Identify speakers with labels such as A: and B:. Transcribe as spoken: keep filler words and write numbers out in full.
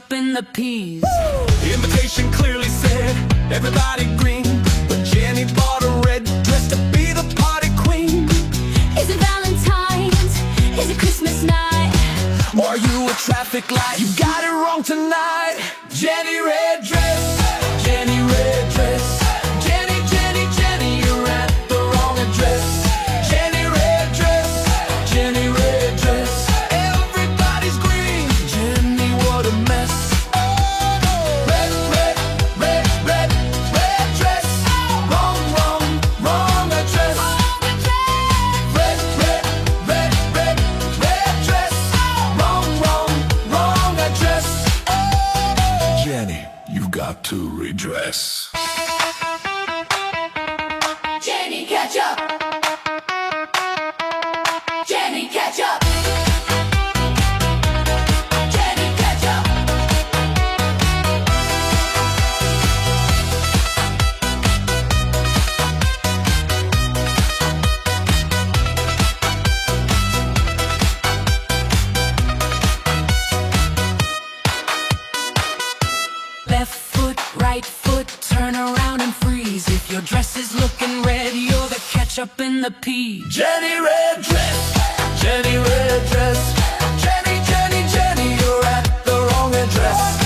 A: ketchup in the peas.
B: The invitation clearly said, everybody green, but Jenny bought a red dress to be the party queen.
A: Is it Valentine's? Is it Christmas night?
B: Or are you a traffic light? You got it wrong tonight. Jenny red dress, Jenny red dress, Jenny, Jenny, Jenny, you're at the wrong address. Jenny red dress, Jenny red dress, everybody's green. Jenny, what a mess. Red, red, red, red, red dress. Wrong, wrong, wrong address. Red, red, red, red, red dress. Wrong, wrong, wrong address. Jenny, you've got to redress.
A: Jenny ketchup. Jenny ketchup. Jenny ketchup. Left foot, right foot, turn around and freeze. If your dress is looking red, you're the ketchup in the pea.
B: Jenny red dress, Jenny red dress, Jenny, Jenny, Jenny, you're at the wrong address.